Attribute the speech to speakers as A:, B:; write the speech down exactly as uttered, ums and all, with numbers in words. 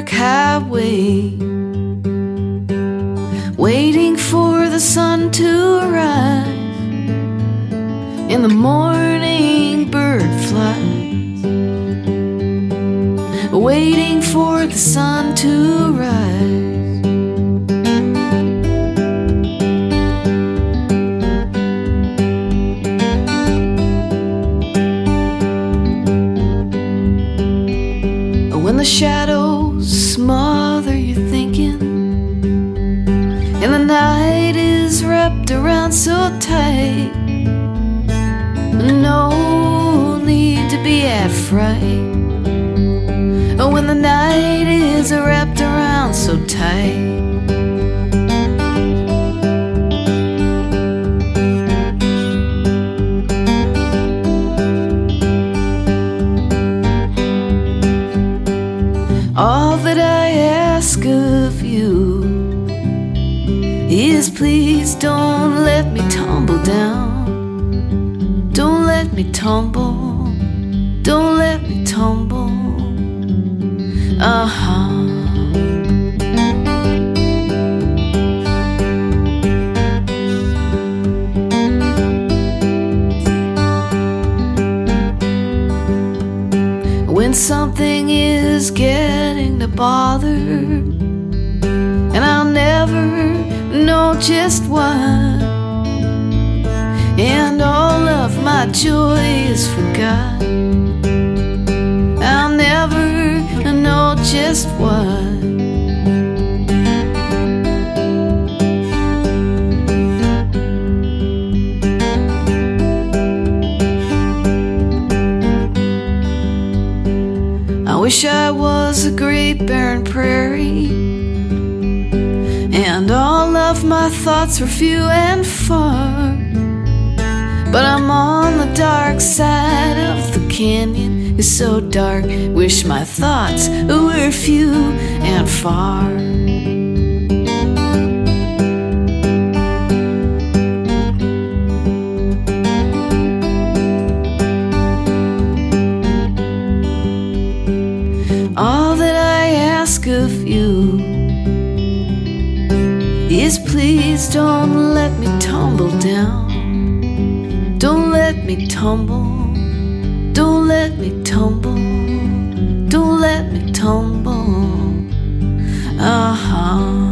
A: dark highway, waiting for the sun to rise. In the morning bird flies, waiting for the sun to rise. When the shadows smother your thinking, and the night is wrapped around so tight, no need to be afraid. When the night is wrapped around so tight, all that I ask of you is please don't let me tumble down. Don't let me tumble. Don't let me tumble. Uh-huh. When something is getting to bother, and I'll never know just why, and all of my joy is forgotten, I'll never know just why. I wish I was a great barren prairie, and all of my thoughts were few and far. But I'm on the dark side of the canyon. It's so dark, wish my thoughts were few and far. All that I ask of you is please don't let me tumble down. Don't let me tumble. Don't let me tumble. Don't let me tumble. Uh-huh.